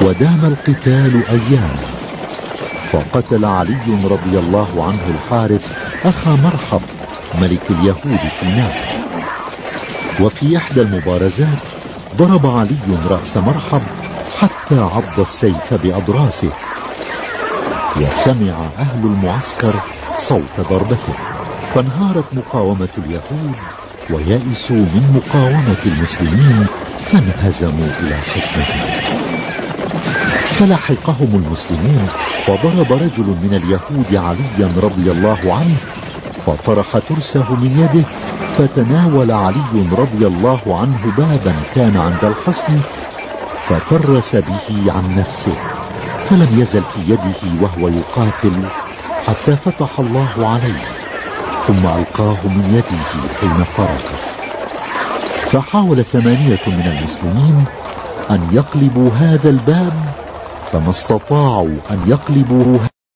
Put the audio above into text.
ودام القتال أياما، فقتل علي رضي الله عنه الحارث أخا مرحب ملك اليهود في النار. وفي إحدى المبارزات ضرب علي رأس مرحب حتى عض السيف بأضراسه، وسمع أهل المعسكر صوت ضربته، فانهارت مقاومة اليهود ويأسوا من مقاومة المسلمين، فانهزموا إلى حصنهم. فلحقهم المسلمون، وضرب رجل من اليهود عليا رضي الله عنه، فطرح ترسه من يده، فتناول علي رضي الله عنه بابا كان عند الحصن، فترس به عن نفسه، فلم يزل في يده وهو يقاتل حتى فتح الله عليه، ثم ألقاه من يده حين فرغ. فحاول 8 من المسلمين أن يقلبوا هذا الباب، فما استطاعوا أن يقلبوه.